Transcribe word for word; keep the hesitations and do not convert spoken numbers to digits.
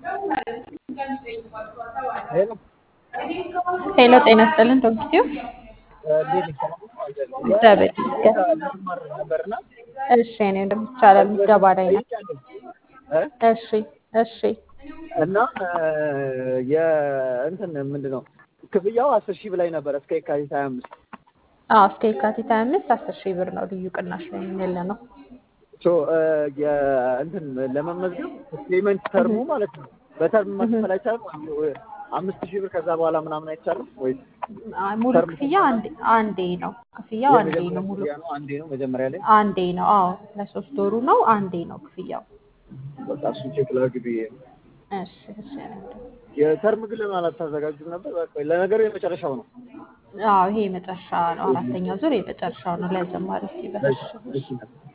ሄሎ ሄሎ ጤና ይስጥልን ዶክተር እንዴት ነሽ? ሰላም ነው? እግዚአብሔር የቪዛ ይመስገን። ለመማር ነበርና እሺ እኔ እንደምቻላል ከዚህ ምዝገባ በፊት ላይ ነው። ጠይቄያለሁ እ እሺ እሺ እና የእንትን ምንድን ነው ክፍያው አስር ሺህ ብላኝ ነበር እስከ የካቲት ሀያ አምስት አዎ እስከ የካቲት ሃያ አምስት አስር ሺህ ብር ነው ልዩ ቅናሽ ላይ ያለ ነው። ሶ የእንትን ለመመዝገብ ፔመንት ተርሙ ማለት ነው በተርም መክፈል አይቻልም? አምስት ሺህ ብር ከዛ በኋላ ምናምን አይቻልም ወይ? ሙሉ ተርም ክፍያ አንዴ አንዴ ነው። ክፍያው አንዴ ነው። የመጀመሪያው ሙሉ ክፍያ ነው አንዴ ነው መጀመሪያ ላይ አንዴ ነው። አዎ ለሶስት ወሩ ነው። አንዴ ነው ክፍያው። በቃ እሱን ቼክ ላድርግ ብዬ ነው። እሺ እሺ የተርም ግን ለምን አላታዘጋጁም ነበር? በቃ ለነገሩ የመጨረሻው ነው። አዎ ይሄ የመጨረሻ ነው። አራተኛው ዙር የመጨረሻው ነው ለጀማሪዎች ይበልጥ። እሺ እሺ